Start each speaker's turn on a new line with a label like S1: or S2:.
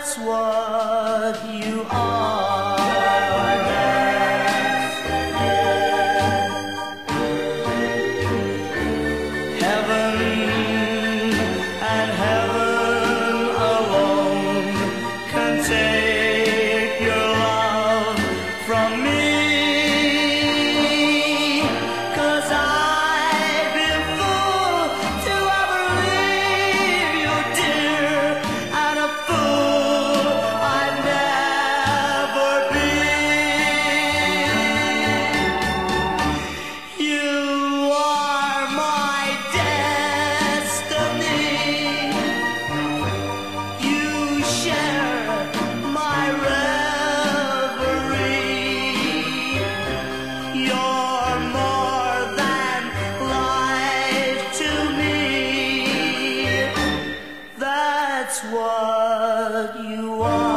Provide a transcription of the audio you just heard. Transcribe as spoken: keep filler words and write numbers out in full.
S1: That's what you are. Heaven and heaven alone can take your love from me. 'Cause I've been fool to ever leave you, dear, and a fool I'd never be. You are my destiny. You share my reverie. You're more than life to me. That's what you are.